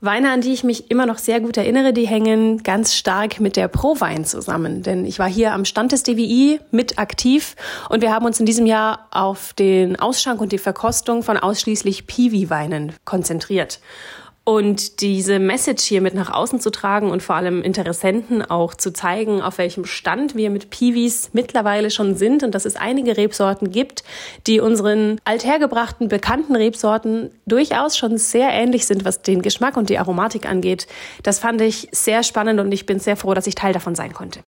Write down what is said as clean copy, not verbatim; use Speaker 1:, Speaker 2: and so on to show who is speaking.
Speaker 1: Weine, an die ich mich immer noch sehr gut erinnere, die hängen ganz stark mit der ProWein zusammen. Denn ich war hier am Stand des DWI mit aktiv und wir haben uns in diesem Jahr auf den Ausschank und die Verkostung von ausschließlich Piwi-Weinen konzentriert. Und diese Message hier mit nach außen zu tragen und vor allem Interessenten auch zu zeigen, auf welchem Stand wir mit Piwis mittlerweile schon sind und dass es einige Rebsorten gibt, die unseren althergebrachten, bekannten Rebsorten durchaus schon sehr ähnlich sind, was den Geschmack und die Aromatik angeht. Das fand ich sehr spannend und ich bin sehr froh, dass ich Teil davon sein konnte.